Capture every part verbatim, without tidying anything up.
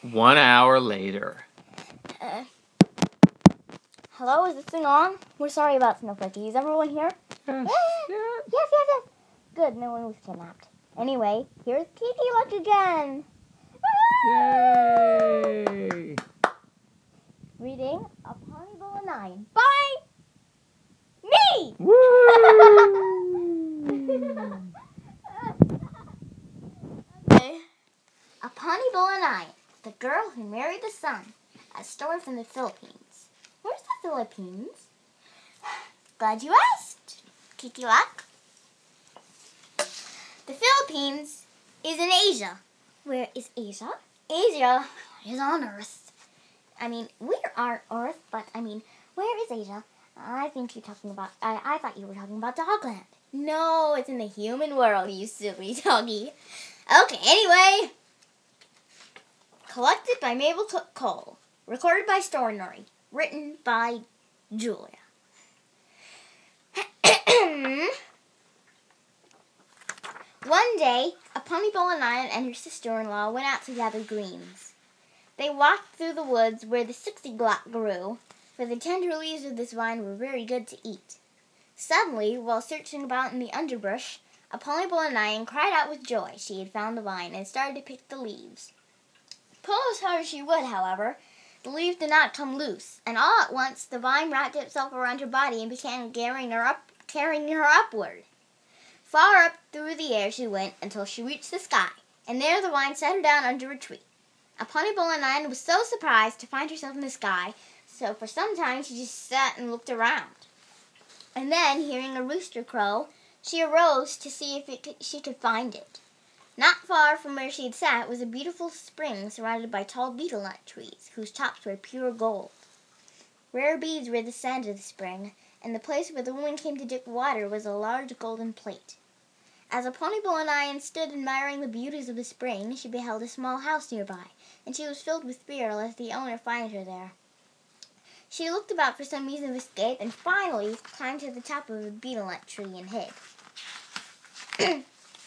One hour later. Uh, hello, is this thing on? We're sorry about Snowflakey. Is everyone here? Yes. yes, yes, yes, yes. Good, no one was kidnapped. Anyway, here's Kiki Luck again. Yay! Reading A Ponyville nine by me! Woo! Okay. A Ponyville nine, The Girl Who Married the Sun, a story from the Philippines. Where's the Philippines? Glad you asked, Kiki Luck. The Philippines is in Asia. Where is Asia? Asia is on Earth. I mean, we're on Earth, but I mean, where is Asia? I think you're talking about, I, I thought you were talking about Dogland. No, it's in the human world, you silly doggy. Okay, anyway. Collected by Mabel Cole. Recorded by Stornori. Written by Julia. One day, a Ponyville nine and her sister-in-law went out to gather greens. They walked through the woods where the sixty-glock grew, for the tender leaves of this vine were very good to eat. Suddenly, while searching about in the underbrush, a Ponyville nine cried out with joy she had found the vine and started to pick the leaves. Pull as hard as she would, however, the leaves did not come loose, and all at once the vine wrapped itself around her body and began carrying her up, carrying her upward. Far up through the air she went until she reached the sky, and there the vine set her down under a tree. A Ponyville nine was so surprised to find herself in the sky, so for some time she just sat and looked around. And then, hearing a rooster crow, she arose to see if it could, she could find it. Not far from where she had sat was a beautiful spring surrounded by tall betel nut trees, whose tops were pure gold. Rare beads were the sand of the spring, and the place where the woman came to drink water was a large golden plate. As a Ponyville nine stood admiring the beauties of the spring, she beheld a small house nearby, and she was filled with fear lest the owner find her there. She looked about for some means of escape, and finally climbed to the top of a betel nut tree and hid.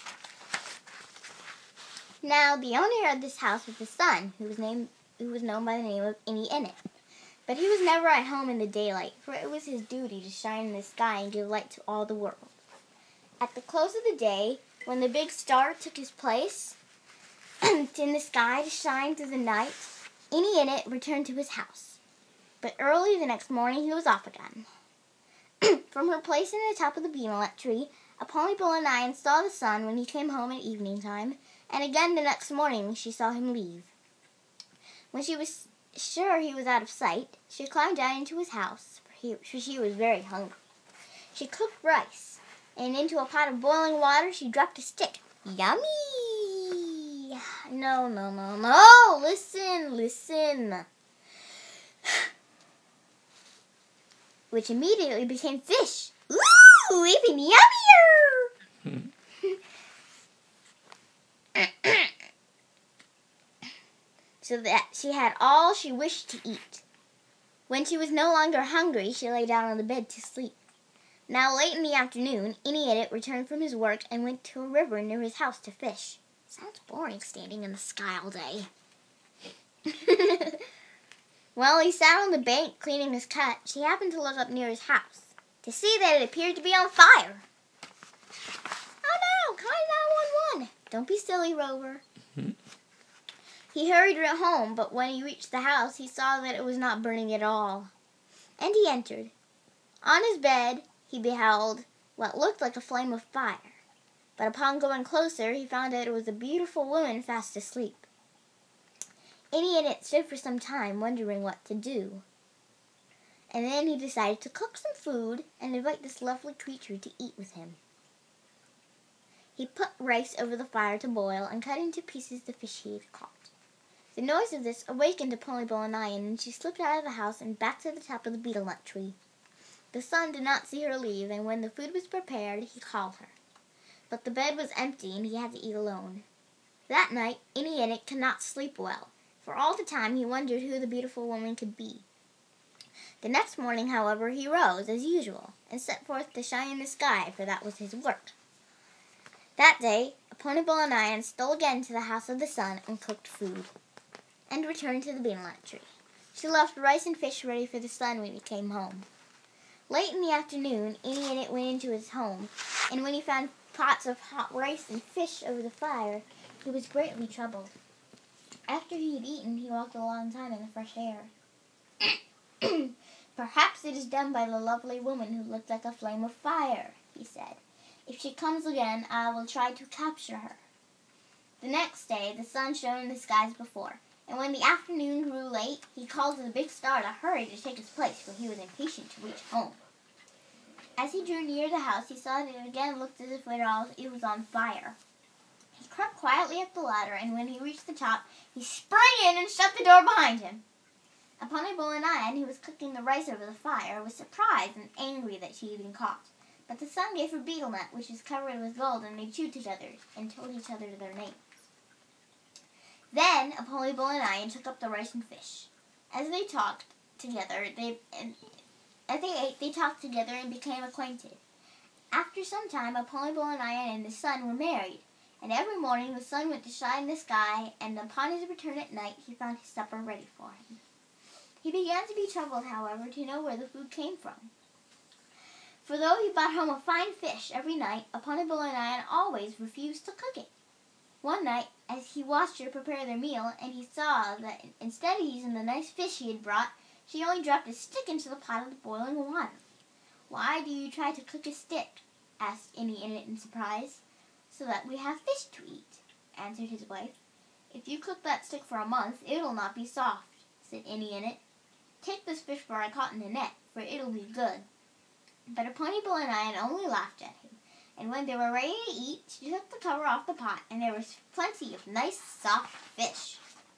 Now, the owner of this house was the sun, who was named, who was known by the name of Ini Init. But he was never at home in the daylight, for it was his duty to shine in the sky and give light to all the world. At the close of the day, when the big star took his place in the sky to shine through the night, Ini Init returned to his house. But early the next morning he was off again. From her place in the top of the betel nut tree, a Ponyville nine saw the sun when he came home at evening time, and again the next morning she saw him leave. When she was sure he was out of sight, she climbed down into his house, for, he, for she was very hungry. She cooked rice, and into a pot of boiling water she dropped a stick. Yummy! No, no, no, no! Listen, listen! Which immediately became fish. Ooh, even yummier! So that she had all she wished to eat. When she was no longer hungry, she lay down on the bed to sleep. Now, late in the afternoon, Ini Init returned from his work and went to a river near his house to fish. Sounds boring standing in the sky all day. While he sat on the bank cleaning his cut, she happened to look up near his house to see that it appeared to be on fire. Oh no, call nine one one. Don't be silly, Rover. He hurried home, but when he reached the house, he saw that it was not burning at all. And he entered. On his bed, he beheld what looked like a flame of fire. But upon going closer, he found that it was a beautiful woman fast asleep. Ini Init stood for some time, wondering what to do. And then he decided to cook some food and invite this lovely creature to eat with him. He put rice over the fire to boil and cut into pieces the fish he had caught. The noise of this awakened a Ponyville nine, and she slipped out of the house and back to the top of the betel nut tree. The sun did not see her leave, and when the food was prepared, he called her. But the bed was empty, and he had to eat alone. That night, Ini Init could not sleep well, for all the time he wondered who the beautiful woman could be. The next morning, however, he rose, as usual, and set forth to shine in the sky, for that was his work. That day, a Ponyville nine stole again to the house of the sun and cooked food. and returned to the bean-nut tree. She left rice and fish ready for the sun when he came home. Late in the afternoon, Inny Innit went into his home, and when he found pots of hot rice and fish over the fire, he was greatly troubled. After he had eaten, he walked a long time in the fresh air. "Perhaps it is done by the lovely woman who looked like a flame of fire," he said. "If she comes again, I will try to capture her." The next day, the sun shone in the sky as before, and when the afternoon grew late, he called to the big star to hurry to take his place, for he was impatient to reach home. As he drew near the house, he saw that it again looked as if it was on fire. He crept quietly up the ladder, and when he reached the top, he sprang in and shut the door behind him. Apollybolanayan, who was cooking the rice over the fire, was surprised and angry that she had been caught. But the sun gave her betel nut, which was covered with gold, and they chewed together and told each other their names. Then Apollybolanayan took up the rice and fish. As they talked together, they and, as they ate, they talked together and became acquainted. After some time, Apollybolanayan and the sun were married, and every morning the sun went to shine in the sky, and upon his return at night, he found his supper ready for him. He began to be troubled, however, to know where the food came from. For though he brought home a fine fish every night, Apollybolanayan always refused to cook it. One night, as he watched her prepare their meal, and he saw that instead of using the nice fish he had brought, she only dropped a stick into the pot of the boiling water. "Why do you try to cook a stick?" asked Inny Innit in surprise. "So that we have fish to eat," answered his wife. "If you cook that stick for a month, it'll not be soft," said Inny Innit. "Take this fish for I caught in a net, for it'll be good." But Apollybolanayan only laughed at him, and when they were ready to eat, she took the cover off the pot, and there was plenty of nice, soft fish.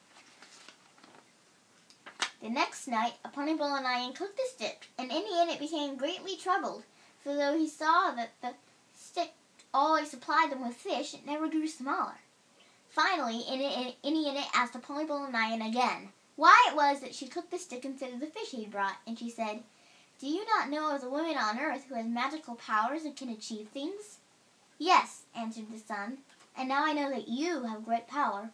The next night, Apollybolanayan cooked the stick, and Inny Innit became greatly troubled, for though he saw that the stick always supplied them with fish, it never grew smaller. Finally, Inny Innit asked Apollybolanayan again why it was that she cooked the stick instead of the fish he had brought, and she said, "Do you not know of the woman on earth who has magical powers and can achieve things?" "Yes," answered the sun, "and now I know that you have great power."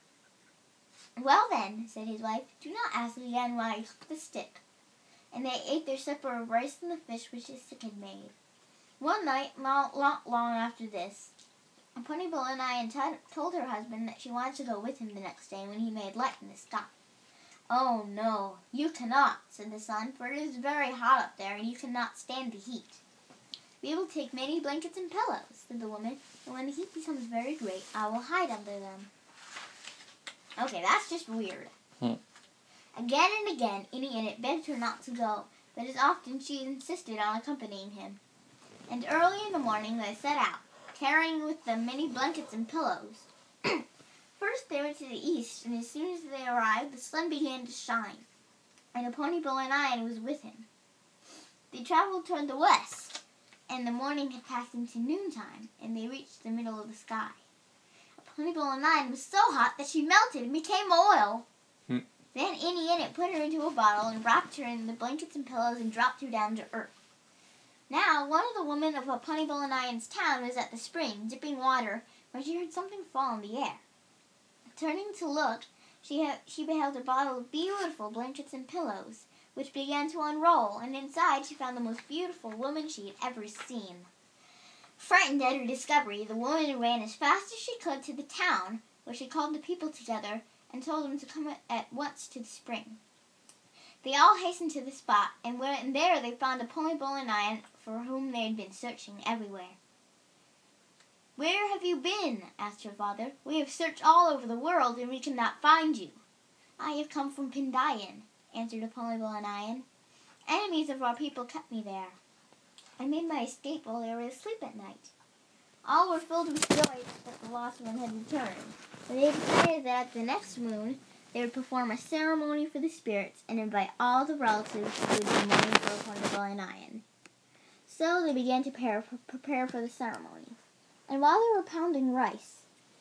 "Well then," said his wife, "do not ask again why I cooked the stick." And they ate their supper of rice and the fish which the stick had made. One night, not long, long after this, Apollybolanayan t- told her husband that she wanted to go with him the next day when he made light in the sky. "Oh no, you cannot," said the sun, "for it is very hot up there, and you cannot stand the heat." "We will take many blankets and pillows," said the woman, "and when the heat becomes very great, I will hide under them." Okay, that's just weird. Hmm. Again and again, Inny Innit begged her not to go, but as often she insisted on accompanying him. And early in the morning they set out, carrying with them many blankets and pillows. First they went to the east, and as soon as they arrived, the sun began to shine, and Apollybolanayan was with him. They traveled toward the west, and the morning had passed into noontime, and they reached the middle of the sky. Apollybolanayan was so hot that she melted and became oil. Hmm. Then Inny Innit put her into a bottle and wrapped her in the blankets and pillows and dropped her down to earth. Now, one of the women of Apollybolanayan's town was at the spring, dipping water, when she heard something fall in the air. Turning to look, she, ha- she beheld a bottle of beautiful blankets and pillows, which began to unroll, and inside she found the most beautiful woman she had ever seen. Frightened at her discovery, the woman ran as fast as she could to the town, where she called the people together and told them to come at once to the spring. They all hastened to the spot, and when there they found Apollybolanayan, for whom they had been searching everywhere. "Where have you been?" asked her father. "We have searched all over the world, and we cannot find you." "I have come from Pindayan," answered Apollybolanayan. "Enemies of our people kept me there. I made my escape while they were asleep at night." All were filled with joy that the lost one had returned, and they decided that at the next moon they would perform a ceremony for the spirits and invite all the relatives who would be mourning for Apollybolanayan. So they began to prepare for, prepare for the ceremony. And while they were pounding rice,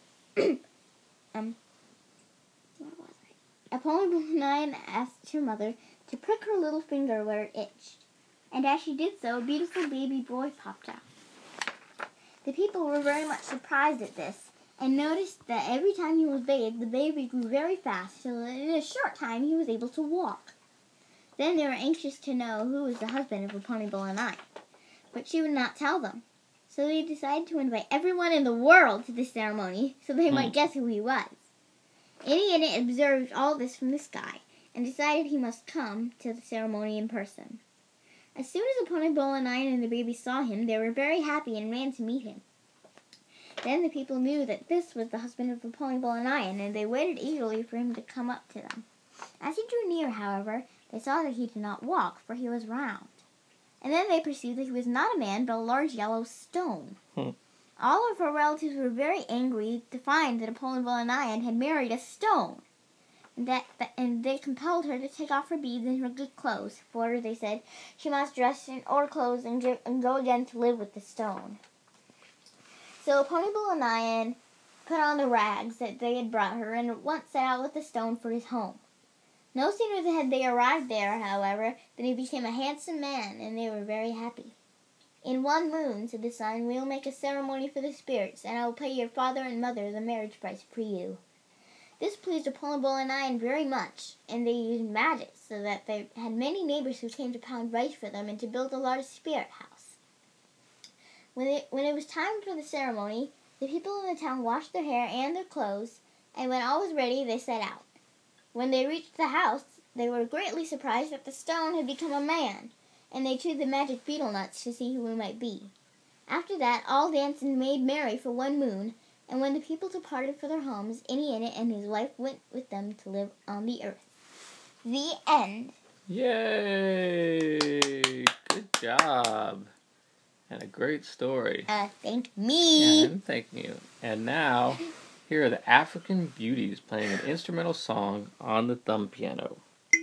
um, where was I? Apollybolanayan asked her mother to prick her little finger where it itched, and as she did so, a beautiful baby boy popped out. The people were very much surprised at this, and noticed that every time he was bathed, the baby grew very fast, so that in a short time he was able to walk. Then they were anxious to know who was the husband of Uponi Nine, but she would not tell them. So they decided to invite everyone in the world to this ceremony, so they might guess who he was. Ini observed all this from the sky, and decided he must come to the ceremony in person. As soon as Uponi Nine and the baby saw him, they were very happy and ran to meet him. Then the people knew that this was the husband of Uponi Nine, and they waited eagerly for him to come up to them. As he drew near, however, they saw that he did not walk, for he was round. And then they perceived that he was not a man, but a large yellow stone. Hmm. All of her relatives were very angry to find that Uponi Nine had married a stone, and that, that and they compelled her to take off her beads and her good clothes. For, they said, she must dress in old clothes and, give, and go again to live with the stone. So Uponi Nine put on the rags that they had brought her, and at once set out with the stone for his home. No sooner had they arrived there, however, than he became a handsome man, and they were very happy. In one moon, said the sun, we will make a ceremony for the spirits, and I will pay your father and mother the marriage price for you. This pleased Uponi Nine very much, and they used magic, so that they had many neighbors who came to pound rice for them and to build a large spirit house. When it, when it was time for the ceremony, the people in the town washed their hair and their clothes, and when all was ready, they set out. When they reached the house, they were greatly surprised that the stone had become a man, and they chewed the magic betel nuts to see who it might be. After that, all danced and made merry for one moon, and when the people departed for their homes, Ini and his wife went with them to live on the earth. The end. Yay! Good job. And a great story. Uh, thank me. Yeah, and thank you. And now, here are the African Beauties playing an instrumental song on the thumb piano.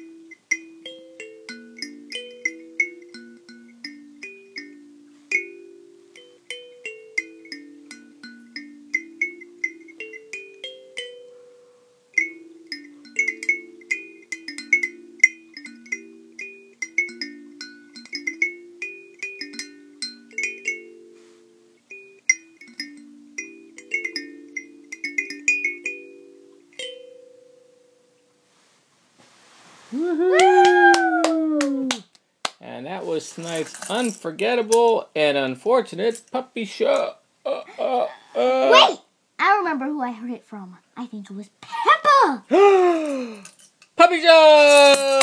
Woohoo! And that was tonight's unforgettable and unfortunate puppy show. Uh, uh, uh. Wait! I remember who I heard it from. I think it was Peppa! Puppy show!